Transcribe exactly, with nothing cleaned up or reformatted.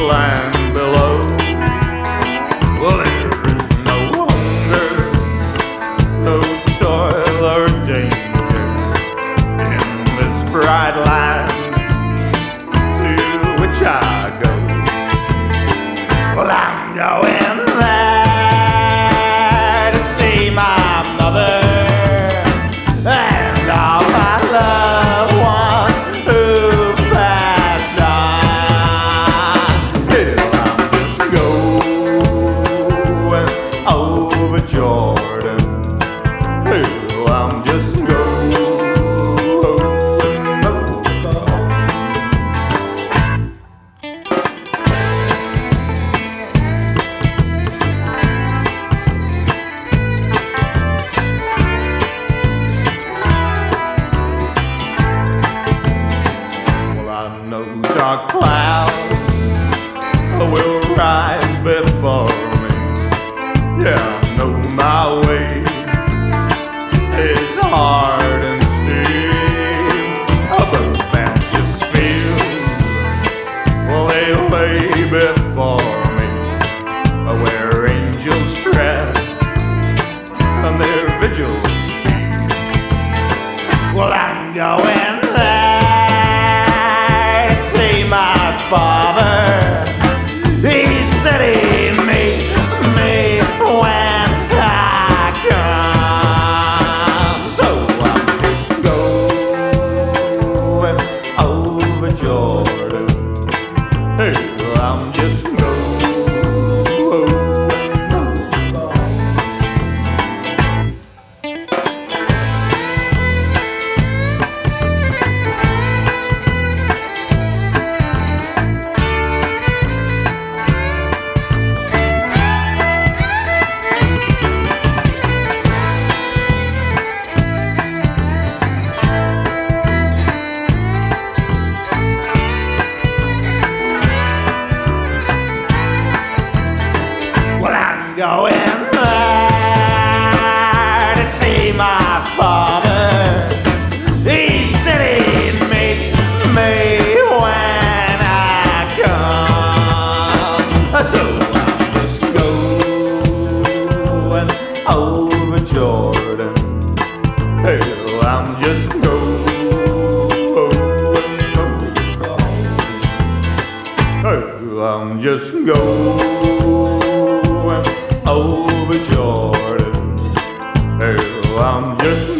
land below. Well, there is no hunger, no toil or danger in this bright land to which I go. Well, I'm going there to see my mother and all my loved ones who passed on. Yeah, I'm just going over Jordan. Yeah, I'm just going over home. No dark clouds will rise before me. Yeah, I know my way is hard and steep. The bounteous fields, well, they lay before me, where angels tread and their vigils keep. Well, I'm going there. My father, he said he'd meet me when I come. So I'm just going over Jordan. Hey, I'm just going over. Going there to see my father. He said he'd meet me when I come. So I'm just going over Jordan. Hey, I'm just going over. Hey, I'm just going over Jordan. Hey, I'm just